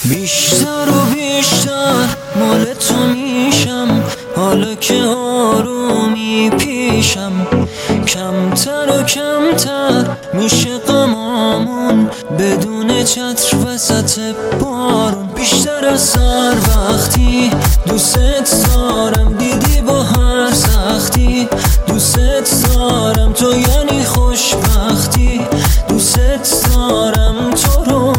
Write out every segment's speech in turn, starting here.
بیشتر و بیشتر مال تو میشم، حالا که آرومی پیشم. کمتر و کمتر میشه غمامون بدون چتر وسط بارون. بیشتر از هر وقتی دوست دارم، دیدی با هر سختی دوست دارم. تو یعنی خوشبختی، دوست دارم تو رو.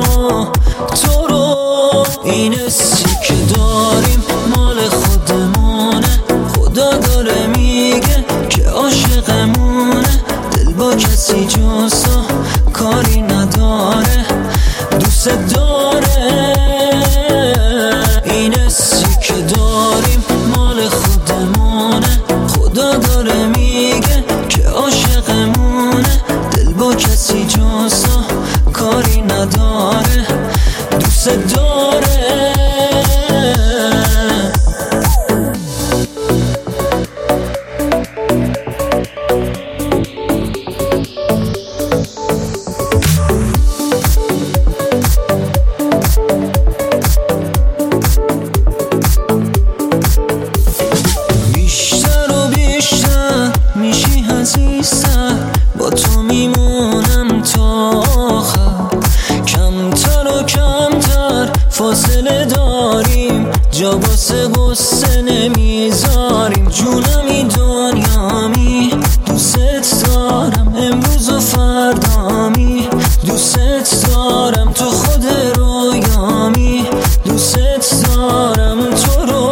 این حسی که داریم مال خودمونه، خدا داره میگه که عاشقمونه. دل با کسی جز تو کاری نداره، دوست داره. این حسی که داریم مال خودمونه، خدا داره میگه که عاشقمونه. دل با کسی جز تو کاری نداره، دوست داره. بیشتر و بیشتر میشی عزیزتر، با تو میمونم تا آخر. کمتر و کمتر فاصله داریم، جا واسه غصه نمیذاریم. جونمی دنیامی دوست دارم، امروز و فردامی دوست دارم. تو خود رویامی دوست دارم تو رو.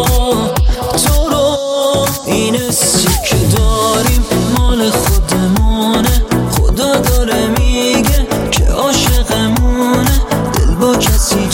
این حسی که داریم مال خودمونه، خدا داره میگه که عاشقمونه. دل با کسی